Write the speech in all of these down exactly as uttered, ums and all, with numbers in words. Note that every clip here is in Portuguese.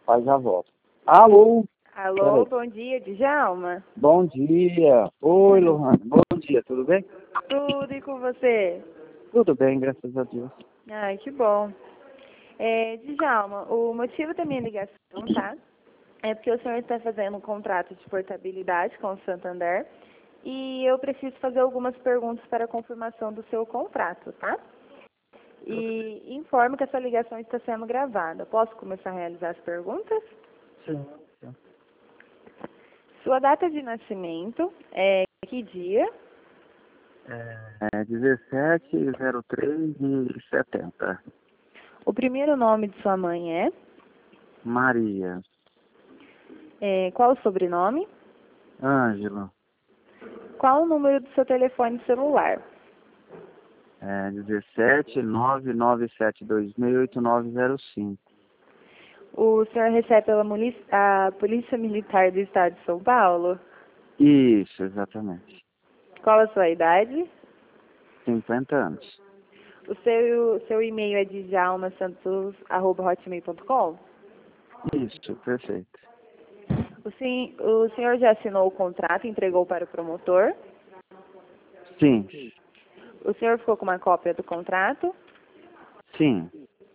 Pai já volta. Alô? Alô, bom dia, Djalma. Bom dia. Oi, Lohane. Bom dia, tudo bem? Tudo e com você? Tudo bem, graças a Deus. Ai, que bom. É, Djalma, o motivo da minha ligação, tá? É porque o senhor está fazendo um contrato de portabilidade com o Santander e eu preciso fazer algumas perguntas para a confirmação do seu contrato, tá? E informo que essa ligação está sendo gravada. Posso começar a realizar as perguntas? Sim. sim. Sua data de nascimento é que dia? É dezessete zero três de setenta. O primeiro nome de sua mãe é? Maria. É, qual o sobrenome? Ângelo. Qual o número do seu telefone celular? É dezessete nove nove sete dois seis oito nove zero cinco. O senhor recebe pela muli- a Polícia Militar do Estado de São Paulo? Isso, exatamente. Qual a sua idade? cinquenta anos. O seu, seu e-mail é djalmasantos arroba hotmail ponto com? Isso, perfeito. O, sen, o senhor já assinou o contrato e entregou para o promotor? Sim. O senhor ficou com uma cópia do contrato? Sim.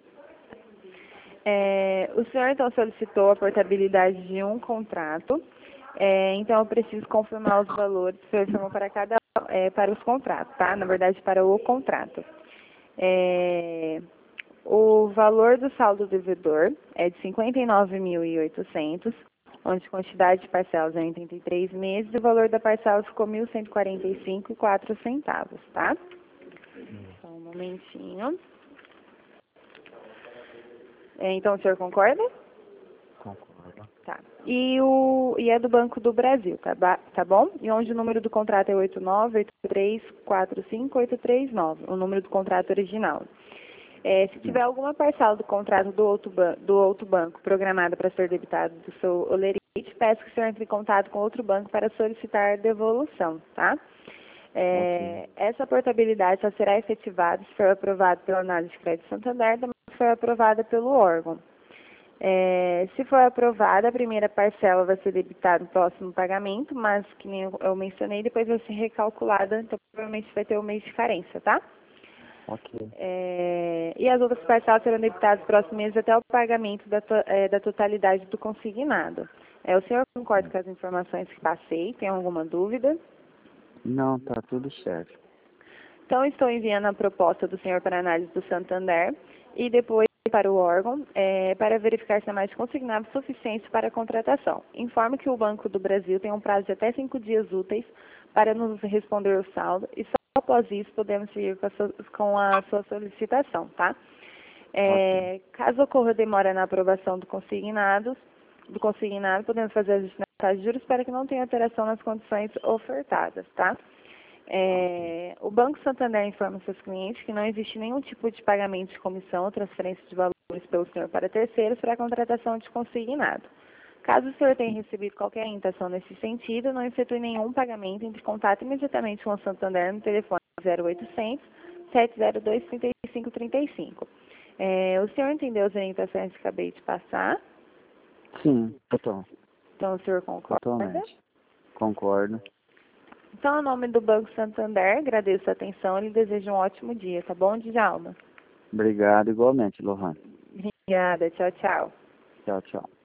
É, o senhor, então, solicitou a portabilidade de um contrato. É, então, eu preciso confirmar os valores que o senhor chamou para cada, é, para os contratos, tá? Na verdade, para o contrato. É, o valor do saldo devedor é de cinquenta e nove mil e oitocentos, onde a quantidade de parcelas é oitenta e três meses, e o valor da parcela ficou mil cento e quarenta e cinco reais e quatro centavos, tá? Só um momentinho. É, então, o senhor concorda? Concordo. Tá. E, o, e é do Banco do Brasil, tá, ba- tá bom? E onde o número do contrato é oito nove oito três quatro cinco oito três nove, o número do contrato original. É, se tiver alguma parcela do contrato do outro, ban do outro banco programada para ser debitado do seu olerite, peço que o senhor entre em contato com outro banco para solicitar devolução, tá? É, Ok. essa portabilidade só será efetivada se for aprovada pela análise de crédito Santander, também se for aprovada pelo órgão. É, se for aprovada, a primeira parcela vai ser debitada no próximo pagamento, mas, que nem eu, eu mencionei, depois vai ser recalculada, então provavelmente vai ter um mês de carência, tá? Ok. É, e as outras parcelas serão debitadas no próximo mês até o pagamento da, to, é, da totalidade do consignado. É, o senhor concorda com as informações que passei? Tem alguma dúvida? Não, tá tudo certo. Então, estou enviando a proposta do senhor para análise do Santander e depois para o órgão é, para verificar se é mais consignado suficiente para a contratação. Informo que o Banco do Brasil tem um prazo de até cinco dias úteis para nos responder o saldo e só após isso podemos seguir com a sua, com a sua solicitação, tá? É, Ok. caso ocorra demora na aprovação do consignado, do consignado, podemos fazer ajustes na taxa de juros para que não tenha alteração nas condições ofertadas, tá? É, o Banco Santander informa seus clientes que não existe nenhum tipo de pagamento de comissão ou transferência de valores pelo senhor para terceiros para a contratação de consignado. Caso o senhor tenha recebido qualquer orientação nesse sentido, não efetue nenhum pagamento, entre em contato imediatamente com o Santander no telefone zero oitocentos, sete zero dois, três cinco três cinco. É, o senhor entendeu as orientações que acabei de passar? Sim, total. Então, o senhor concorda? Totalmente. Concordo. Então, em nome do Banco Santander, agradeço a atenção e lhe desejo um ótimo dia, tá bom, Djalma? Obrigado igualmente, Lohane. Obrigada, tchau, tchau. Tchau, tchau.